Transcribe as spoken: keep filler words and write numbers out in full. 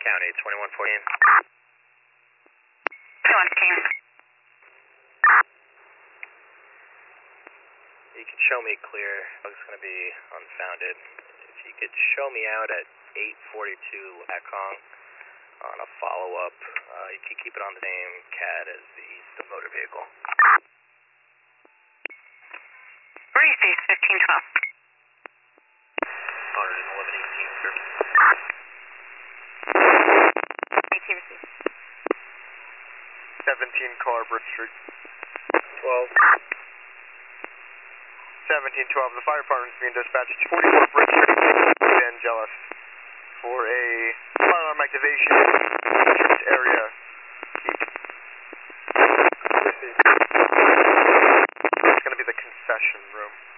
County, twenty-one fourteen. twenty-one fourteen. You can show me clear. It's going to be unfounded. If you could show me out at eight forty-two Lacong on a follow-up, uh, you can keep it on the same C A D as the, the motor vehicle. Where do you say fifteen twelve? one eleven eighteen, sir. eighteen received. seventeen car, Bridge Street. twelve. seventeen twelve, the fire department is being dispatched to forty-four Bridge Street, Los Angeles, for a fire alarm activation entrance area. It's going to be the concession room.